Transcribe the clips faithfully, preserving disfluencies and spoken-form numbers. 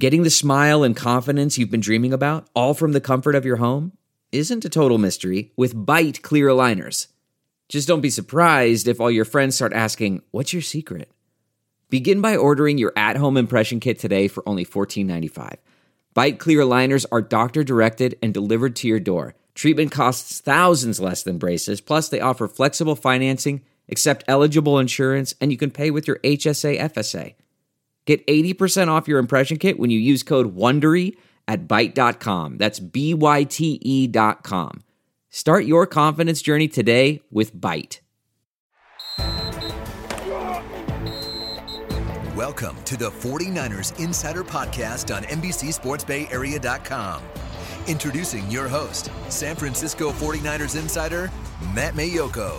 Getting the smile and confidence you've been dreaming about, all from the comfort of your home, isn't a total mystery with Byte clear aligners. Just don't be surprised if all your friends start asking, "What's your secret?" Begin by ordering your at-home impression kit today for only fourteen ninety-five. Byte clear aligners are doctor-directed and delivered to your door. Treatment costs thousands less than braces, plus they offer flexible financing, accept eligible insurance, and you can pay with your H S A F S A. Get eighty percent off your impression kit when you use code WONDERY at byte dot com. That's B Y T E dot com. Start your confidence journey today with Byte. Welcome to the forty-niners Insider Podcast on N B C Sports Bay Area dot com. Introducing your host, San Francisco forty-niners insider, Matt Mayoko.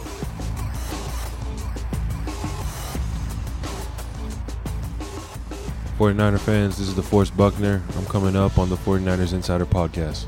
forty-niner fans, this is DeForest Buckner. I'm coming up on the forty-niners Insider Podcast.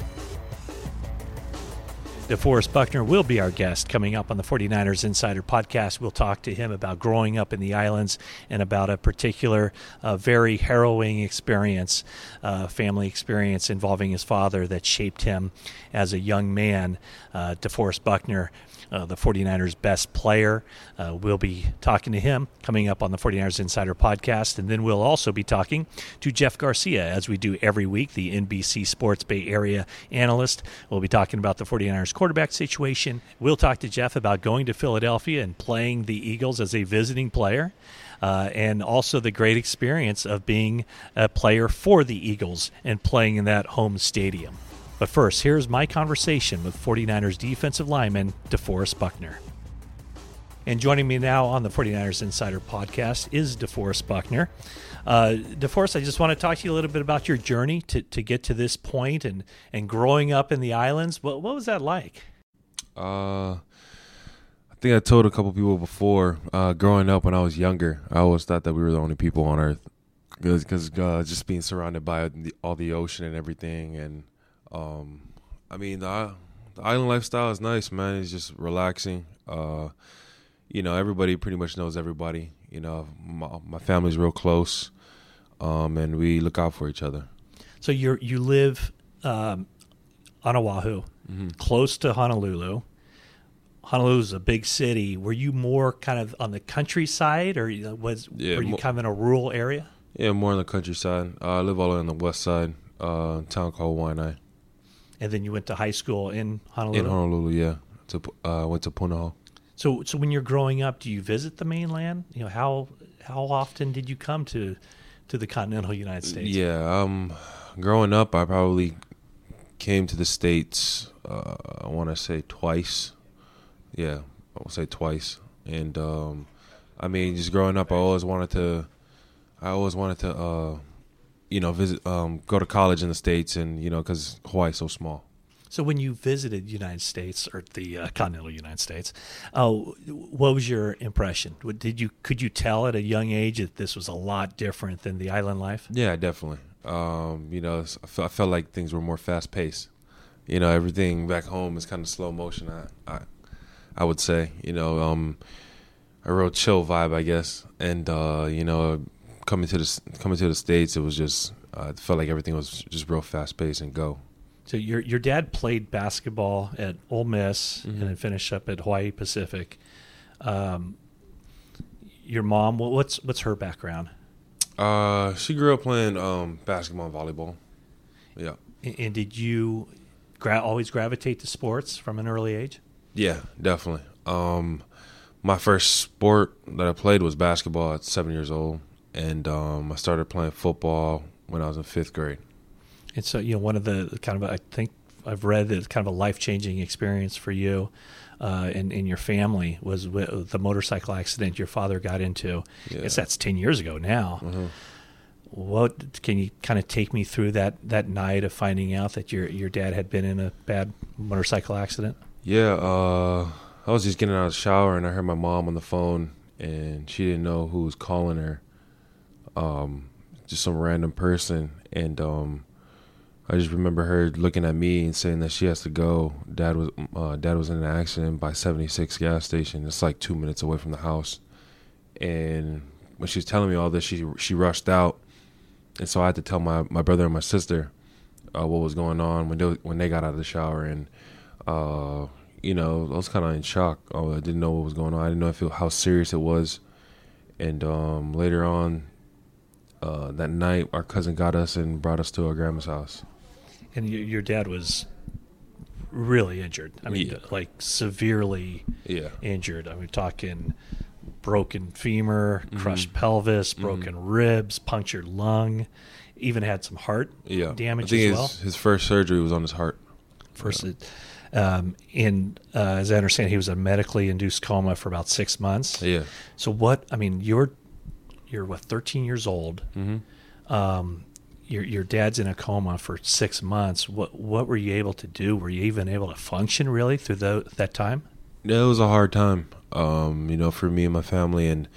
DeForest Buckner will be our guest coming up on the forty-niners Insider Podcast. We'll talk to him about growing up in the islands and about a particular uh, very harrowing experience, uh, family experience involving his father that shaped him as a young man. Uh, DeForest Buckner, uh, the forty-niners best player. Uh, we'll be talking to him coming up on the forty-niners Insider Podcast. And then we'll also be talking to Jeff Garcia, as we do every week, the N B C Sports Bay Area analyst. We'll be talking about the forty-niners quarterback situation. We'll talk to Jeff about going to Philadelphia and playing the Eagles as a visiting player, uh, and also the great experience of being a player for the Eagles and playing in that home stadium. But first, here's my conversation with forty-niners defensive lineman DeForest Buckner. And joining me now on the forty-niners Insider Podcast is DeForest Buckner. Uh, DeForest, I just want to talk to you a little bit about your journey to, to get to this point and, and growing up in the islands. What, what was that like? Uh, I think I told a couple people before, uh, growing up when I was younger, I always thought that we were the only people on Earth. Because uh, just being surrounded by the, all the ocean and everything. And, um, I mean, the, the island lifestyle is nice, man. It's just relaxing. Uh, you know, everybody pretty much knows everybody. You know, my, my family's real close. Um, and we look out for each other. So you you live um, on Oahu, mm-hmm. close to Honolulu. Honolulu's a big city. Were you more kind of on the countryside, or was yeah, were you more, kind of in a rural area? Yeah, more on the countryside. Uh, I live all the way on the west side, uh, a town called Waianae. And then you went to high school in Honolulu? In Honolulu, yeah. To uh, went to Punahou. So, so when you're growing up, do you visit the mainland? You know, how how often did you come to to the continental United States? Yeah, um, growing up, I probably came to the States, uh, I want to say twice. Yeah, I will say twice. And, um, I mean, just growing up, I always wanted to, I always wanted to, uh, you know, visit, um, go to college in the States and, you know, because Hawaii's so small. So when you visited the United States, or the uh, continental United States, uh, what was your impression? Did you could you tell at a young age that this was a lot different than the island life? Yeah, definitely. Um, you know, I felt, I felt like things were more fast paced. You know, everything back home is kind of slow motion. I, I, I would say, you know, um, a real chill vibe, I guess. And uh, you know, coming to the coming to the States, it was just uh, it felt like everything was just real fast paced and go. So your your dad played basketball at Ole Miss, mm-hmm. and then finished up at Hawaii Pacific. Um, your mom, what's what's her background? Uh, she grew up playing um, basketball and volleyball. Yeah. And, and did you gra- always gravitate to sports from an early age? Yeah, definitely. Um, my first sport that I played was basketball at seven years old, and um, I started playing football when I was in fifth grade. And so, you know, one of the kind of, I think I've read that it's kind of a life-changing experience for you uh, and, and your family was with the motorcycle accident your father got into. Yeah. I guess that's ten years ago now. Mm-hmm. What can you kind of take me through that, that night of finding out that your your dad had been in a bad motorcycle accident? Yeah, uh, I was just getting out of the shower and I heard my mom on the phone and she didn't know who was calling her. Um, just some random person. And um, I just remember her looking at me and saying that she has to go. Dad was uh, Dad was in an accident by seventy-six gas station. It's like two minutes away from the house. And when she was telling me all this, she she rushed out. and so I had to tell my, my brother and my sister uh, what was going on when they when they got out of the shower, and uh, you know, I was kind of in shock. Oh, I didn't know what was going on. I didn't know if it, how serious it was. And um, later on uh, that night, our cousin got us and brought us to our grandma's house. And your, your dad was really injured. I mean, Yeah. like severely Yeah. injured. I mean, talking broken femur, Mm-hmm. crushed pelvis, broken ribs, punctured lung, even had some heart Yeah. damage I think as his, well. his first surgery was on his heart. First, um, in uh, as I understand, he was in a medically induced coma for about six months. Yeah. So what? I mean, you're you're what, thirteen years old. Mm-hmm. Um, your your dad's in a coma for six months. What what were you able to do? Were you even able to function really through the, that time? Yeah, it was a hard time, um, you know, for me and my family. And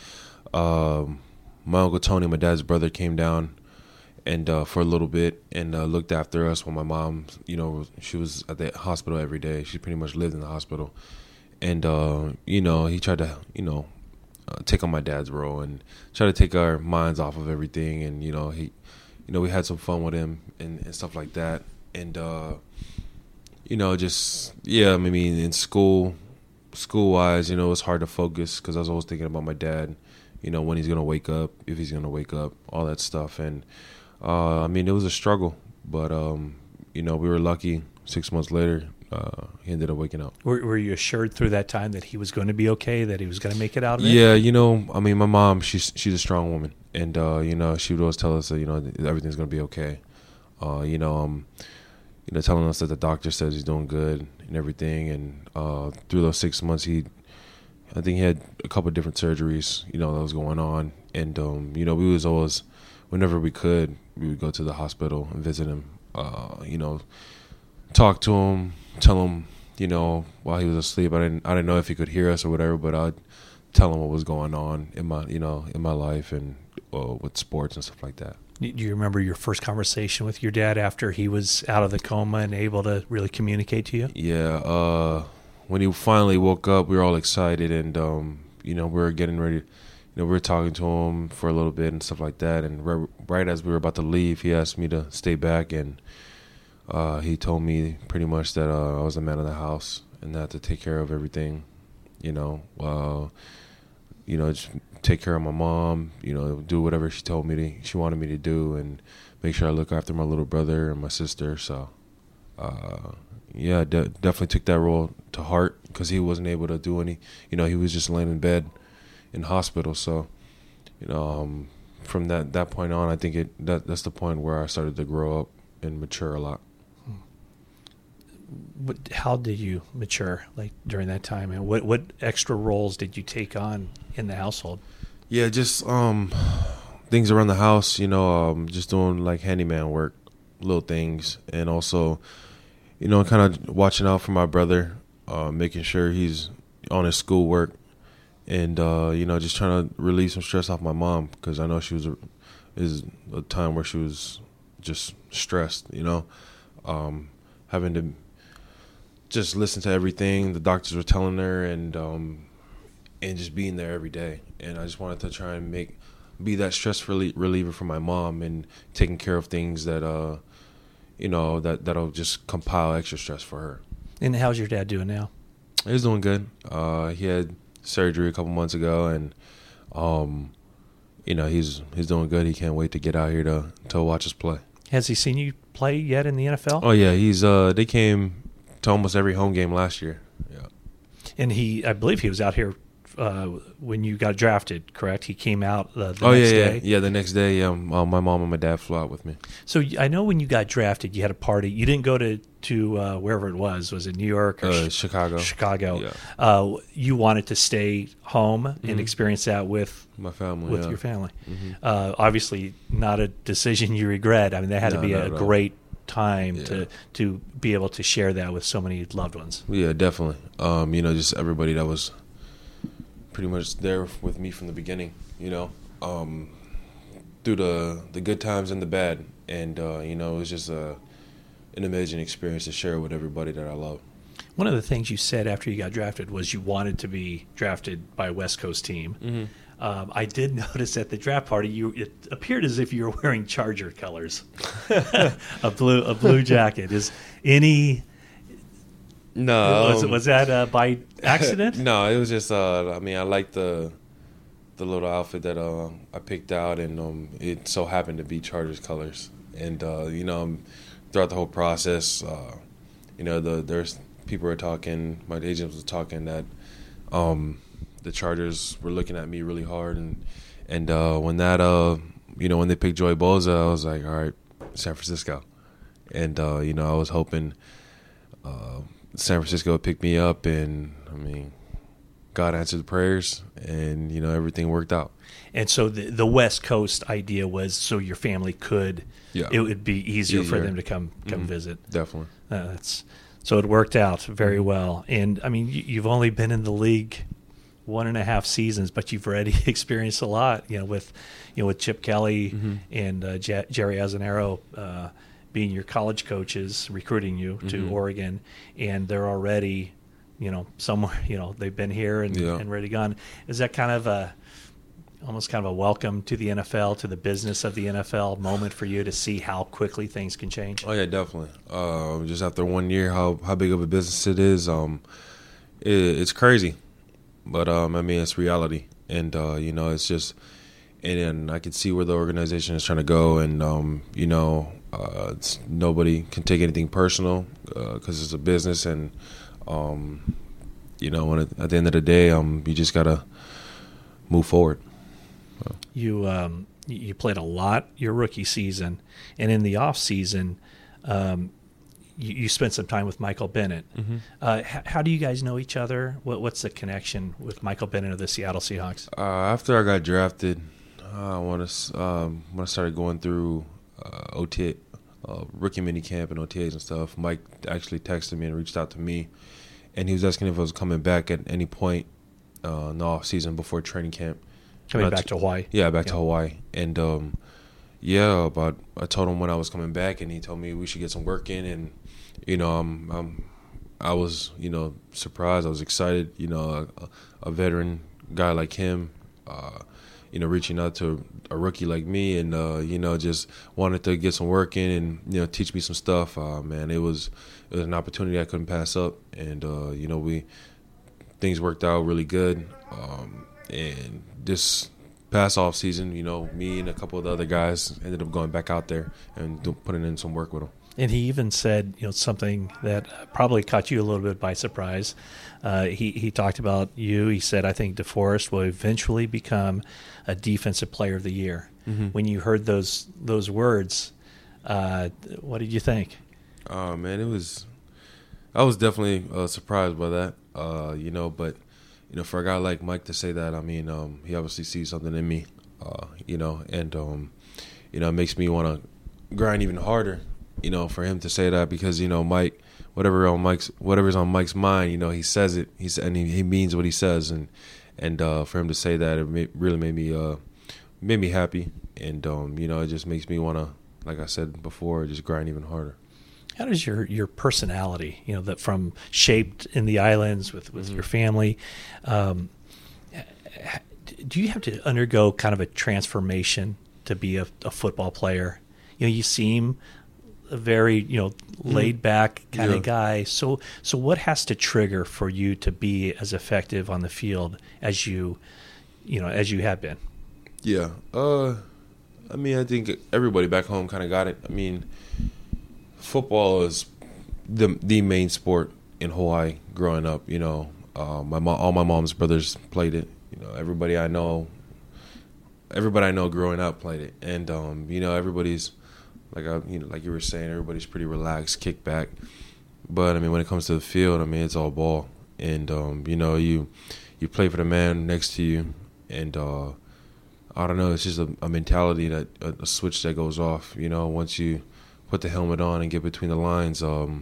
um, my Uncle Tony, my dad's brother, came down and uh, for a little bit and uh, looked after us while my mom, you know, she was at the hospital every day. She pretty much lived in the hospital. And, uh, you know, he tried to, you know, uh, take on my dad's role and try to take our minds off of everything. And, you know, he, you know, we had some fun with him and, and stuff like that. And, uh, you know, just, yeah, I mean, in school, school-wise, you know, it's hard to focus because I was always thinking about my dad, you know, when he's going to wake up, if he's going to wake up, all that stuff. And, uh, I mean, it was a struggle, but, um, you know, we were lucky. Six months later, uh, he ended up waking up. Were, were you assured through that time that he was going to be okay, that he was going to make it out of it? Yeah, you know, I mean, my mom, she's she's a strong woman. And, uh, you know, she would always tell us that, you know, everything's going to be okay. Uh, you know, um, you know, telling us that the doctor says he's doing good and everything. And uh, through those six months, he, I think he had a couple of different surgeries, you know, that was going on. And, um, you know, we was always, whenever we could, we would go to the hospital and visit him, uh, you know, talk to him, tell him, you know, while he was asleep. I didn't, I didn't know if he could hear us or whatever, but I'd tell him what was going on in my, you know, in my life and uh, with sports and stuff like that. Do you remember your first conversation with your dad after he was out of the coma and able to really communicate to you? Yeah, uh, when he finally woke up, we were all excited, and um, you know, we were getting ready. You know, we were talking to him for a little bit and stuff like that. And right, right as we were about to leave, he asked me to stay back, and uh, he told me pretty much that uh, I was the man of the house and that I had to take care of everything. You know, uh, you know, just take care of my mom, you know, do whatever she told me to, she wanted me to do, and make sure I look after my little brother and my sister. So, uh, yeah, de- definitely took that role to heart because he wasn't able to do any, you know, he was just laying in bed in hospital. So, you know, um, from that, that point on, I think it that that's the point where I started to grow up and mature a lot. What, how did you mature, like, during that time? And what, what extra roles did you take on in the household? Yeah, just um, things around the house, you know, um, just doing, like, handyman work, little things. And also, you know, kind of watching out for my brother, uh, making sure he's on his schoolwork. And, uh, you know, just trying to relieve some stress off my mom because I know she was a, is a time where she was just stressed, you know, um, having to just listen to everything the doctors were telling her, and um, and just being there every day. And I just wanted to try and make be that stress relie- reliever for my mom and taking care of things that uh, you know that that'll just compile extra stress for her. And how's your dad doing now? He's doing good. Uh, he had surgery a couple months ago, and um, you know he's he's doing good. He can't wait to get out here to to watch us play. Has he seen you play yet in the N F L? Oh yeah, he's uh, they came to almost every home game last year. Yeah. And he, I believe he was out here uh, when you got drafted, correct? He came out uh, the oh, next yeah, day. yeah, yeah. The next day, yeah, um, uh, my mom and my dad flew out with me. So I know when you got drafted, you had a party. You didn't go to to uh, wherever it was. Was it New York or Uh, Ch- Chicago. Chicago. Yeah. Uh, you wanted to stay home Mm-hmm. and experience that with My family. with yeah. your family. Uh, obviously, not a decision you regret. I mean, that had No, to be not a at all. great time Yeah. to to be able to share that with so many loved ones. Yeah, definitely. Um, you know, just everybody that was pretty much there with me from the beginning. You know, um, through the the good times and the bad, and uh, you know, it was just a an amazing experience to share with everybody that I love. One of the things you said after you got drafted was you wanted to be drafted by a West Coast team. Mm-hmm. Um, I did notice at the draft party, you it appeared as if you were wearing Charger colors, a blue a blue jacket. Is any No, was, um, was that uh, by accident? No, it was just. Uh, I mean, I liked the the little outfit that uh, I picked out, and um, it so happened to be Chargers colors. And uh, you know, throughout the whole process, uh, you know, the there's people were talking. My agent was talking that. Um, the Chargers were looking at me really hard, and and uh, when that uh you know when they picked Joey Bosa, I was like, all right, San Francisco, and uh, you know I was hoping uh, San Francisco would pick me up, and I mean, God answered the prayers, and you know everything worked out. And so the the West Coast idea was so your family could, Yeah. it would be easier, Easier. for them to come come Mhm. visit. Definitely. Uh, that's so it worked out very well. And I mean, you, you've only been in the league one and a half seasons, but you've already experienced a lot. You know, with you know with Chip Kelly Mm-hmm. and uh, J- Jerry Azzinaro uh, being your college coaches, recruiting you to Mhm. Oregon, and they're already, you know, somewhere. You know, they've been here and, Yeah. and ready gone. Is that kind of a almost kind of a welcome to the N F L, to the business of the N F L moment for you to see how quickly things can change? Oh yeah, definitely. Uh, just after one year, how how big of a business it is, um, it, it's crazy. But um, I mean, it's reality, and uh, you know, it's just, and, and I can see where the organization is trying to go, and um, you know, uh, it's, nobody can take anything personal because uh, it's a business, and um, you know, when it, at the end of the day, um, you just gotta move forward. You um, you played a lot your rookie season, and in the off season, um, you, you spent some time with Michael Bennett. Mm-hmm. Uh, h- how do you guys know each other? What, what's the connection with Michael Bennett of the Seattle Seahawks? Uh, after I got drafted, uh, I want to um, when I started going through uh, O T A, uh, rookie mini camp and O T As and stuff, Mike actually texted me and reached out to me, and he was asking if I was coming back at any point uh, in the off season before training camp. Coming And I back t- to Hawaii. Yeah, back Yeah. to Hawaii, and um, yeah, but I told him when I was coming back, and he told me we should get some work in, and you know, I'm, I'm I was you know surprised, I was excited, you know, a, a veteran guy like him. Uh, you know, reaching out to a rookie like me, and uh, you know, just wanted to get some work in and you know teach me some stuff. Uh, man, it was it was an opportunity I couldn't pass up, and uh, you know, we things worked out really good. Um, and this past off season, you know, me and a couple of the other guys ended up going back out there and do, putting in some work with them. And he even said, you know, something that probably caught you a little bit by surprise. Uh, he he talked about you. He said, "I think DeForest will eventually become a defensive player of the year." Mm-hmm. When you heard those those words, uh, what did you think? Oh man, it was. I was definitely uh, surprised by that. Uh, you know, but you know, for a guy like Mike to say that, I mean, um, he obviously sees something in me. Uh, you know, and um, you know, it makes me want to grind even harder. You know, for him to say that, because you know, Mike, whatever on Mike's, whatever's on Mike's mind, you know, he says it. He's and he, he means what he says, and and uh, for him to say that, it made, really made me uh, made me happy, and um, you know, it just makes me want to, like I said before, just grind even harder. How does your, your personality, you know, that from shaped in the islands with, with mm-hmm. your family, um, do you have to undergo kind of a transformation to be a, a football player? You know, you seem a very, you know, laid back kind yeah. of guy. So, so what has to trigger for you to be as effective on the field as you, you know, as you have been? Yeah. Uh, I mean, I think everybody back home kind of got it. I mean, football is the the main sport in Hawaii growing up. You know, uh, my mom, all my mom's brothers played it. You know, everybody I know, everybody I know growing up played it, and um, you know, everybody's like I, you know, like you were saying, everybody's pretty relaxed, kick back. But I mean, when it comes to the field, I mean, it's all ball, and um, you know, you you play for the man next to you, and uh, I don't know, it's just a, a mentality that a, a switch that goes off. You know, once you put the helmet on and get between the lines, um,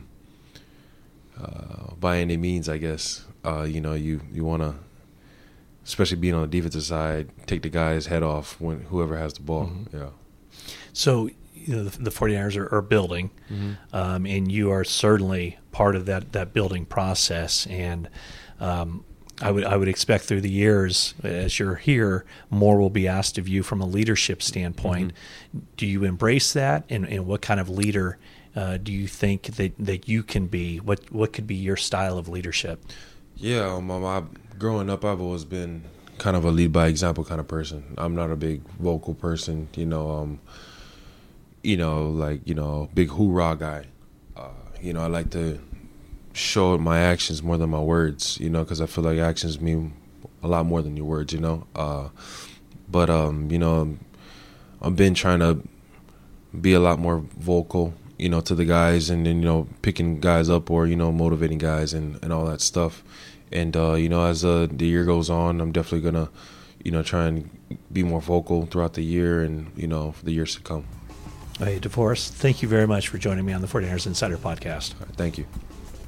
uh, by any means, I guess, uh, you know, you, you want to, especially being on the defensive side, take the guy's head off when whoever has the ball. Mm-hmm. Yeah. So, you know, the, the 49ers are, are building, mm-hmm. um, and you are certainly part of that, that building process. And, um, I would I would expect through the years, as you're here, more will be asked of you from a leadership standpoint. Mm-hmm. Do you embrace that, and, and what kind of leader uh, do you think that, that you can be? What what could be your style of leadership? Yeah, um, I, growing up, I've always been kind of a lead by example kind of person. I'm not a big vocal person, you know. Um, you know, like you know, big hoorah guy. Uh, you know, I like to show my actions more than my words, you know, because I feel like actions mean a lot more than your words, you know. Uh, but, um, you know, I've been trying to be a lot more vocal, you know, to the guys and then, you know, picking guys up or, you know, motivating guys and, and all that stuff. And, uh, you know, as uh, the year goes on, I'm definitely going to, you know, try and be more vocal throughout the year and, you know, for the years to come. Hey, DeForest, thank you very much for joining me on the forty-niners Insider Podcast. All right, thank you.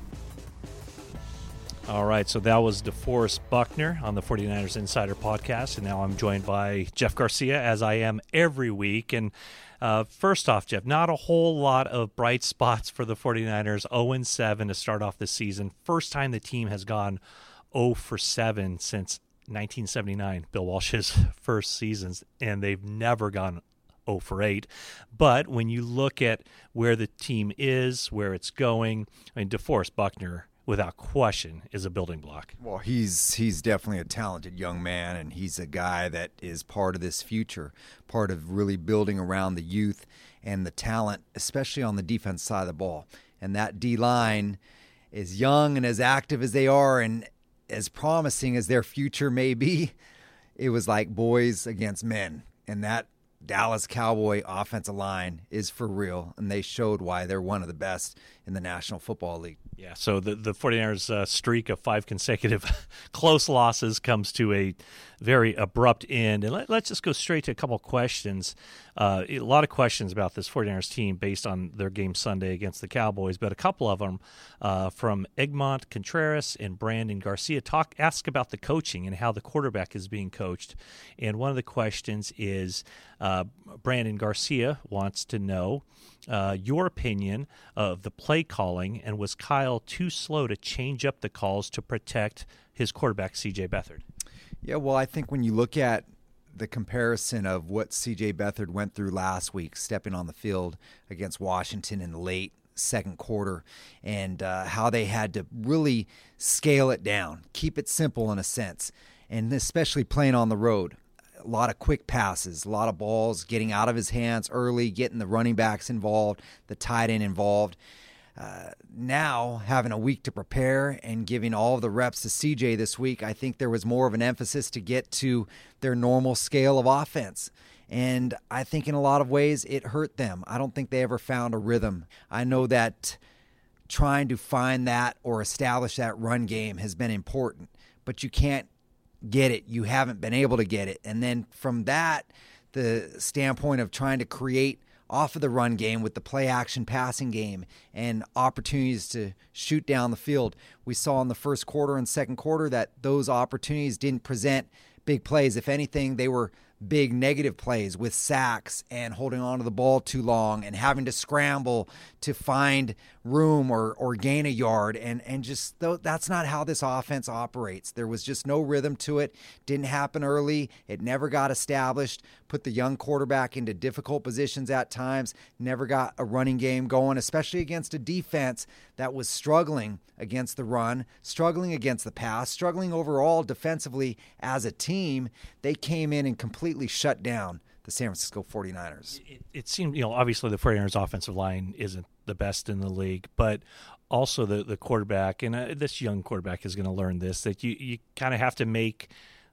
All right, so that was DeForest Buckner on the forty-niners Insider Podcast, and now I'm joined by Jeff Garcia, as I am every week. And uh, first off, Jeff, not a whole lot of bright spots for the forty-niners, oh and seven to start off the season. First time the team has gone oh for seven since nineteen seventy-nine, Bill Walsh's first seasons, and they've never gone oh for eight. But when you look at where the team is, where it's going, I mean, DeForest Buckner, without question, is a building block. Well, he's he's definitely a talented young man, and he's a guy that is part of this future, part of really building around the youth and the talent, especially on the defense side of the ball. And that D-line, as young and as active as they are and as promising as their future may be, it was like boys against men. And that Dallas Cowboy offensive line is for real, and they showed why they're one of the best in the National Football League. Yeah, so the, the forty-niners uh, streak of five consecutive close losses comes to a very abrupt end. And let, let's just go straight to a couple of questions. Uh, a lot of questions about this forty-niners team based on their game Sunday against the Cowboys, but a couple of them uh, from Egmont Contreras and Brandon Garcia talk ask about the coaching and how the quarterback is being coached. And one of the questions is uh, Brandon Garcia wants to know uh, your opinion of the play calling, and was Kyle too slow to change up the calls to protect his quarterback, C J Beathard? Yeah, well, I think when you look at the comparison of what C J Beathard went through last week, stepping on the field against Washington in the late second quarter, and uh, how they had to really scale it down, keep it simple in a sense, and especially playing on the road. A lot of quick passes, a lot of balls getting out of his hands early, getting the running backs involved, the tight end involved. Uh, now, having a week to prepare and giving all of the reps to C J this week, I think there was more of an emphasis to get to their normal scale of offense. And I think in a lot of ways it hurt them. I don't think they ever found a rhythm. I know that trying to find that or establish that run game has been important, but you can't get it. You haven't been able to get it. And then from that, the standpoint of trying to create off of the run game with the play action passing game and opportunities to shoot down the field. We saw in the first quarter and second quarter that those opportunities didn't present big plays. If anything, they were big negative plays with sacks and holding on to the ball too long and having to scramble to find room or, or gain a yard. And, and just that's not how this offense operates. There was just no rhythm to it. Didn't happen early. It never got established. Put the young quarterback into difficult positions at times. Never got a running game going, especially against a defense that was struggling against the run, struggling against the pass, struggling overall defensively as a team. They came in and completely shut down the San Francisco forty-niners. It, it seemed, you know, obviously the forty-niners offensive line isn't the best in the league, but also the, the quarterback, and uh, this young quarterback is going to learn this, that you, you kind of have to make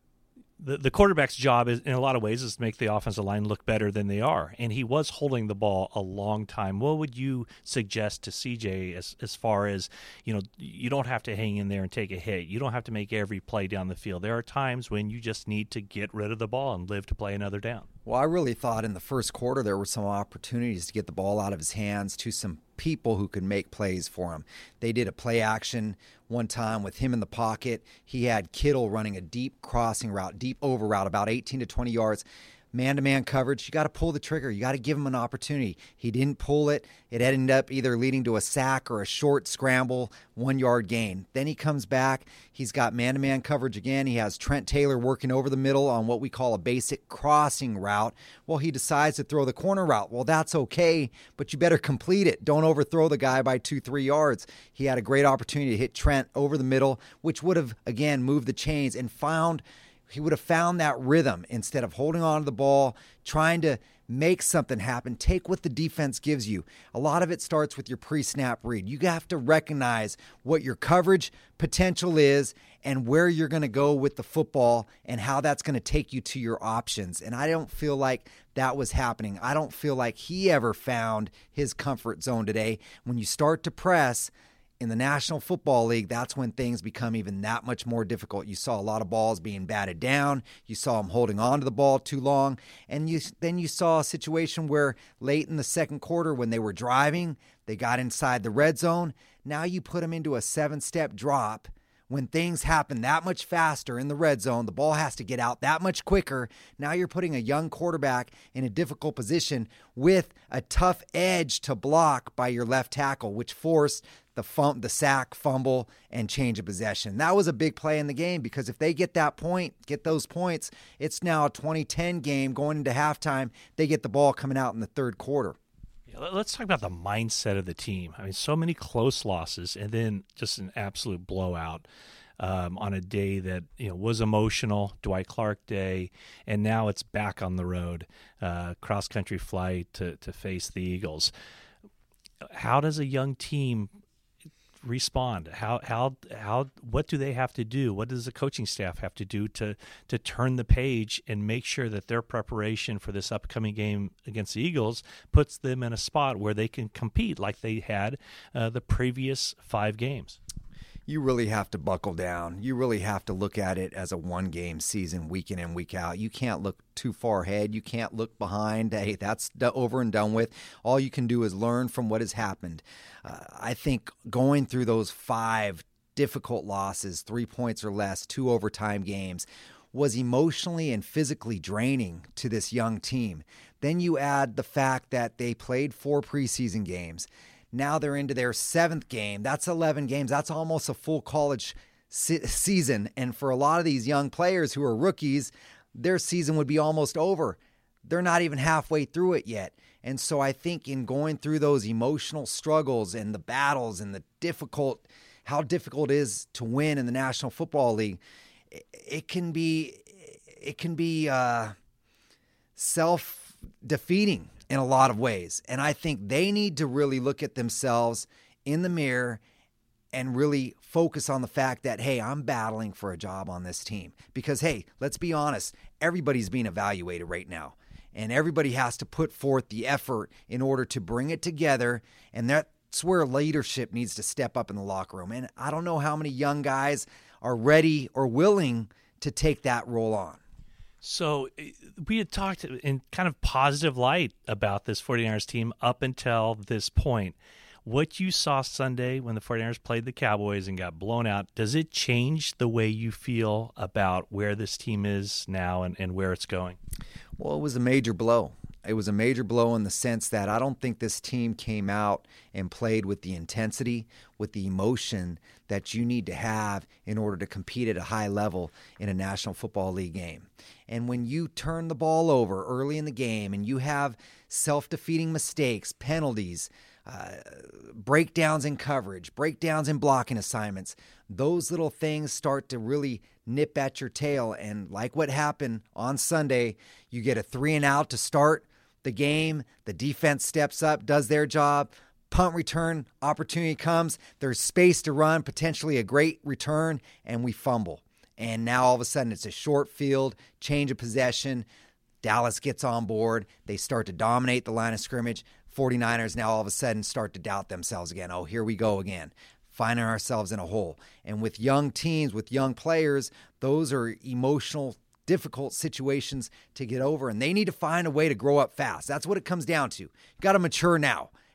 The, the quarterback's job is, in a lot of ways, is to make the offensive line look better than they are. And he was holding the ball a long time. What would you suggest to C J as as far as, you know, you don't have to hang in there and take a hit. You don't have to make every play down the field. There are times when you just need to get rid of the ball and live to play another down. Well, I really thought in the first quarter there were some opportunities to get the ball out of his hands to some people who could make plays for him. They did a play action one time with him in the pocket. He had Kittle running a deep crossing route, deep over route, about eighteen to twenty yards, man-to-man coverage, you got to pull the trigger. You got to give him an opportunity. He didn't pull it. It ended up either leading to a sack or a short scramble, one-yard gain. Then he comes back. He's got man-to-man coverage again. He has Trent Taylor working over the middle on what we call a basic crossing route. Well, he decides to throw the corner route. Well, that's okay, but you better complete it. Don't overthrow the guy by two, three yards. He had a great opportunity to hit Trent over the middle, which would have, again, moved the chains and found he would have found that rhythm instead of holding on to the ball, trying to make something happen. Take what the defense gives you. A lot of it starts with your pre-snap read. You have to recognize what your coverage potential is and where you're going to go with the football and how that's going to take you to your options. And I don't feel like that was happening. I don't feel like he ever found his comfort zone today. When you start to press in the National Football League, that's when things become even that much more difficult. You saw a lot of balls being batted down. You saw him holding on to the ball too long. And you then you saw a situation where late in the second quarter when they were driving, they got inside the red zone. Now you put them into a seven-step drop. When things happen that much faster in the red zone, the ball has to get out that much quicker. Now you're putting a young quarterback in a difficult position with a tough edge to block by your left tackle, which forced the fum- the sack, fumble, and change of possession. That was a big play in the game because if they get that point, get those points, it's now a twenty ten game going into halftime. They get the ball coming out in the third quarter. Let's talk about the mindset of the team. I mean, so many close losses and then just an absolute blowout um, on a day that, you know, was emotional, Dwight Clark Day, and now it's back on the road, uh, cross-country flight to, to face the Eagles. How does a young team respond? How how how what do they have to do? What does the coaching staff have to do to to turn the page and make sure that their preparation for this upcoming game against the Eagles puts them in a spot where they can compete like they had uh, the previous five games? You really have to buckle down. You really have to look at it as a one-game season, week in and week out. You can't look too far ahead. You can't look behind. Hey, that's over and done with. All you can do is learn from what has happened. Uh, I think going through those five difficult losses, three points or less, two overtime games, was emotionally and physically draining to this young team. Then you add the fact that they played four preseason games. Now they're into their seventh game. That's eleven games. That's almost a full college se- season. And for a lot of these young players who are rookies, their season would be almost over. They're not even halfway through it yet. And so I think in going through those emotional struggles and the battles and the difficult, how difficult it is to win in the National Football League, it, it can be, it can be uh, self-defeating in a lot of ways. And I think they need to really look at themselves in the mirror and really focus on the fact that, hey, I'm battling for a job on this team. Because, hey, let's be honest, everybody's being evaluated right now. And everybody has to put forth the effort in order to bring it together. And that's where leadership needs to step up in the locker room. And I don't know how many young guys are ready or willing to take that role on. So we had talked in kind of positive light about this 49ers team up until this point. What you saw Sunday when the 49ers played the Cowboys and got blown out, does it change the way you feel about where this team is now and, and where it's going? Well, it was a major blow. It was a major blow in the sense that I don't think this team came out and played with the intensity, with the emotion that you need to have in order to compete at a high level in a National Football League game. And when you turn the ball over early in the game and you have self-defeating mistakes, penalties, uh, breakdowns in coverage, breakdowns in blocking assignments, those little things start to really nip at your tail. And like what happened on Sunday, you get a three and out to start the game. The defense steps up, does their job. Punt return opportunity comes. There's space to run, potentially a great return, and we fumble. And now all of a sudden it's a short field, change of possession. Dallas gets on board. They start to dominate the line of scrimmage. 49ers now all of a sudden start to doubt themselves again. Oh, here we go again, finding ourselves in a hole. And with young teams, with young players, those are emotional, difficult situations to get over, and they need to find a way to grow up fast. That's what it comes down to. You got to mature now.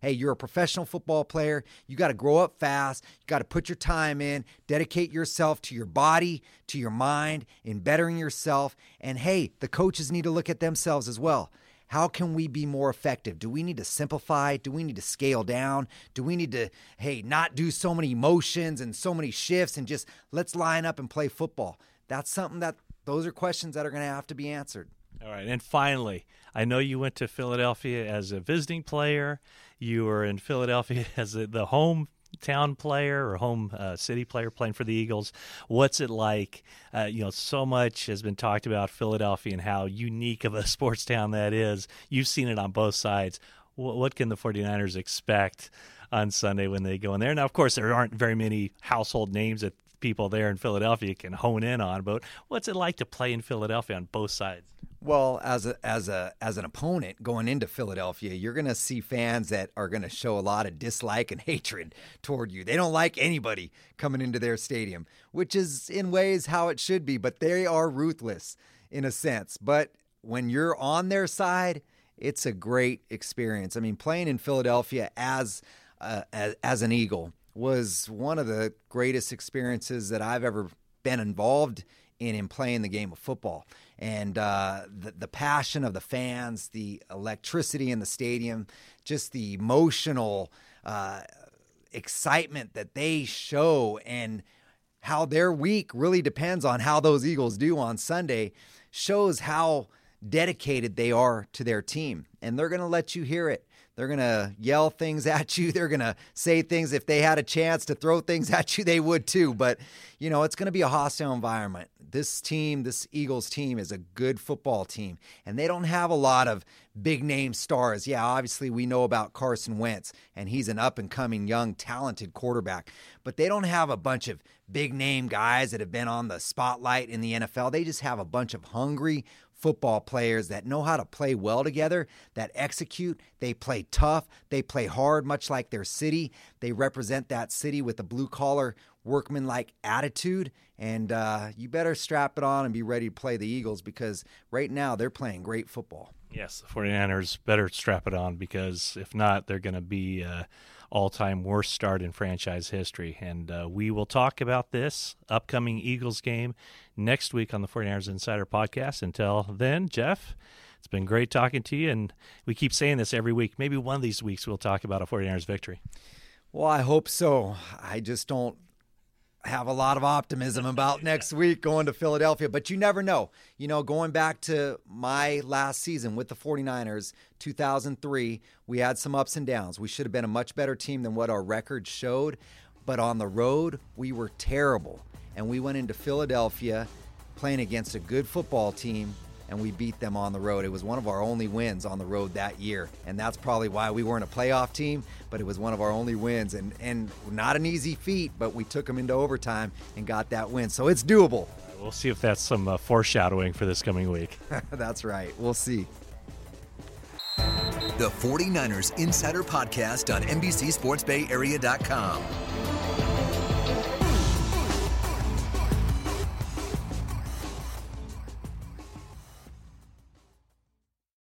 Hey, you're a professional football player. You got to grow up fast. You got to put your time in, dedicate yourself to your body, to your mind, in bettering yourself. And hey, the coaches need to look at themselves as well. How can we be more effective? Do we need to simplify? Do we need to scale down? Do we need to, hey, not do so many motions and so many shifts and just let's line up and play football? That's something that, those are questions that are going to have to be answered. All right. And finally, I know you went to Philadelphia as a visiting player. You were in Philadelphia as a, the hometown player or home uh, city player playing for the Eagles. What's it like? Uh, you know, so much has been talked about Philadelphia and how unique of a sports town that is. You've seen it on both sides. W- what can the 49ers expect on Sunday when they go in there? Now, of course, there aren't very many household names that people there in Philadelphia can hone in on, but what's it like to play in Philadelphia on both sides? Well, as a as a as an opponent going into Philadelphia, you're going to see fans that are going to show a lot of dislike and hatred toward you. They don't like anybody coming into their stadium, which is in ways how it should be, but they are ruthless in a sense. But when you're on their side, it's a great experience. I mean, playing in Philadelphia as uh, as, as an Eagle was one of the greatest experiences that I've ever been involved in in playing the game of football. And uh, the, the passion of the fans, the electricity in the stadium, just the emotional uh, excitement that they show, and how their week really depends on how those Eagles do on Sunday, shows how dedicated they are to their team. And they're going to let you hear it. They're going to yell things at you. They're going to say things. If they had a chance to throw things at you, they would too. But, you know, it's going to be a hostile environment. This team, this Eagles team, is a good football team. And they don't have a lot of big-name stars. Yeah, obviously we know about Carson Wentz, and he's an up-and-coming, young, talented quarterback. But they don't have a bunch of big-name guys that have been on the spotlight in the N F L. They just have a bunch of hungry football players that know how to play well together, that execute. They play tough. They play hard, much like their city. They represent that city with a blue-collar, workman-like attitude. And uh, you better strap it on and be ready to play the Eagles, because right now they're playing great football. Yes, the 49ers better strap it on, because if not, they're going to be uh, all-time worst start in franchise history. And uh, we will talk about this upcoming Eagles game next week on the 49ers Insider Podcast. Until then, Jeff, it's been great talking to you, and we keep saying this every week. Maybe one of these weeks we'll talk about a 49ers victory. Well, I hope so. I just don't have a lot of optimism about next week going to Philadelphia, but you never know. You know, going back to my last season with the 49ers, two thousand three, we had some ups and downs. We should have been a much better team than what our record showed, but on the road, we were terrible. And we went into Philadelphia playing against a good football team, and we beat them on the road. It was one of our only wins on the road that year, and that's probably why we weren't a playoff team, but it was one of our only wins, and, and not an easy feat, but we took them into overtime and got that win, so it's doable. We'll see if that's some uh, foreshadowing for this coming week. That's right. We'll see. The 49ers Insider Podcast on N B C Sports Bay Area dot com.